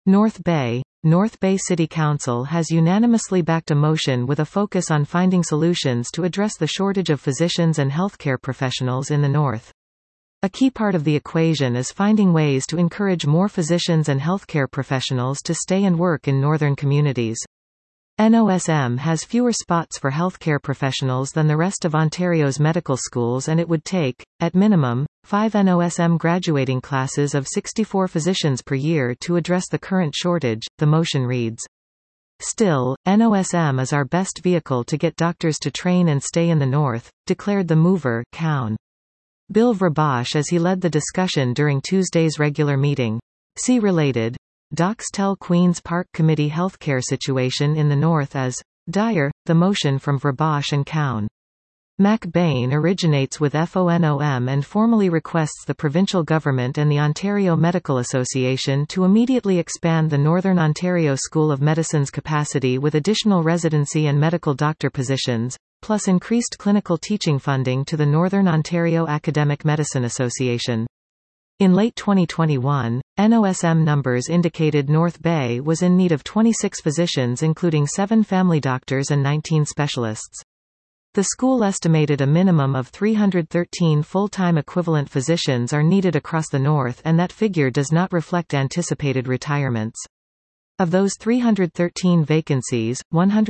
North Bay City Council has unanimously backed a motion with a focus on finding solutions to address the shortage of physicians and healthcare professionals in the North. A key part of the equation is finding ways to encourage more physicians and healthcare professionals to stay and work in northern communities. NOSM has fewer spots for healthcare professionals than the rest of Ontario's medical schools, and it would take, at minimum, 5 NOSM graduating classes of 64 physicians per year to address the current shortage, the motion reads. Still, NOSM is our best vehicle to get doctors to train and stay in the North, declared the mover, Cown. Bill Vrabosh, as he led the discussion during Tuesday's regular meeting. See related. Docs tell Queen's Park Committee healthcare situation in the North is dire, the motion from Vrabosh and Cown. Mac Bain originates with FONOM and formally requests the provincial government and the Ontario Medical Association to immediately expand the Northern Ontario School of Medicine's capacity with additional residency and medical doctor positions, plus increased clinical teaching funding to the Northern Ontario Academic Medicine Association. In late 2021, NOSM numbers indicated North Bay was in need of 26 physicians, including 7 family doctors and 19 specialists. The school estimated a minimum of 313 full-time equivalent physicians are needed across the North, and that figure does not reflect anticipated retirements. Of those 313 vacancies,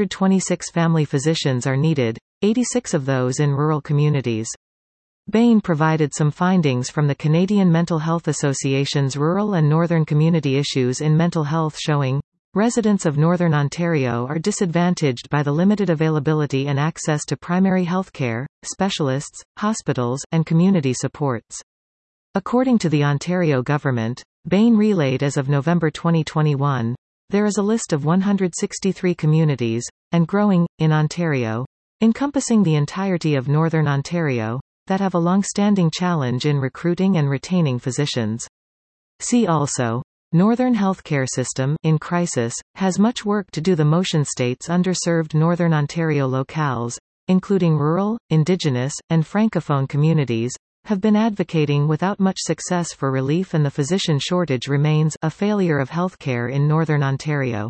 126 family physicians are needed, 86 of those in rural communities. Bain provided some findings from the Canadian Mental Health Association's Rural and Northern Community Issues in Mental Health, showing residents of Northern Ontario are disadvantaged by the limited availability and access to primary health care, specialists, hospitals, and community supports. According to the Ontario government, Bain relayed as of November 2021, there is a list of 163 communities, and growing, in Ontario, encompassing the entirety of Northern Ontario, that have a long-standing challenge in recruiting and retaining physicians. See also. Northern healthcare system in crisis, has much work to do. The motion states underserved Northern Ontario locales, including rural, Indigenous, and Francophone communities, have been advocating without much success for relief, and the physician shortage remains a failure of healthcare in Northern Ontario.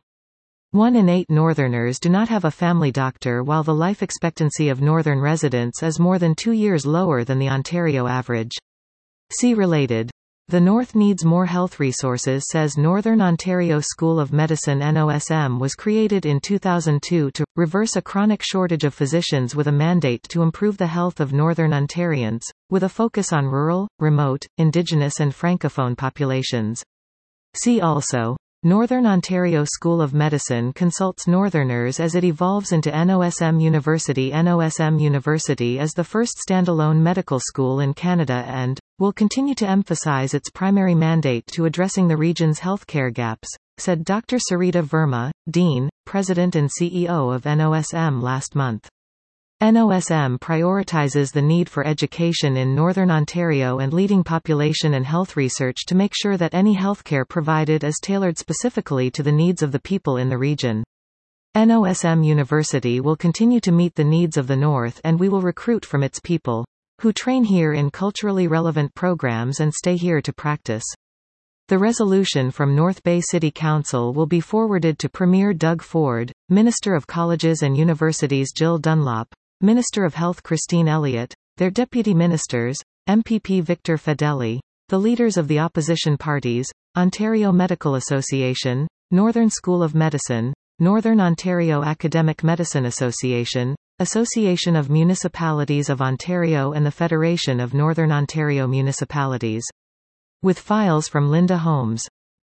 1 in 8 Northerners do not have a family doctor, while the life expectancy of Northern residents is more than 2 years lower than the Ontario average. See related. The North needs more health resources, says Northern Ontario School of Medicine. NOSM was created in 2002 to reverse a chronic shortage of physicians with a mandate to improve the health of Northern Ontarians, with a focus on rural, remote, Indigenous and Francophone populations. See also. Northern Ontario School of Medicine consults Northerners as it evolves into NOSM University. NOSM University is the first standalone medical school in Canada and will continue to emphasize its primary mandate to addressing the region's healthcare gaps, said Dr. Sarita Verma, Dean, President and CEO of NOSM last month. NOSM prioritizes the need for education in Northern Ontario and leading population and health research to make sure that any healthcare provided is tailored specifically to the needs of the people in the region. NOSM University will continue to meet the needs of the North, and we will recruit from its people, who train here in culturally relevant programs and stay here to practice. The resolution from North Bay City Council will be forwarded to Premier Doug Ford, Minister of Colleges and Universities Jill Dunlop, Minister of Health Christine Elliott, their deputy ministers, MPP Victor Fedeli, the leaders of the opposition parties, Ontario Medical Association, Northern School of Medicine, Northern Ontario Academic Medicine Association, Association of Municipalities of Ontario and the Federation of Northern Ontario Municipalities. With files from Linda Holmes.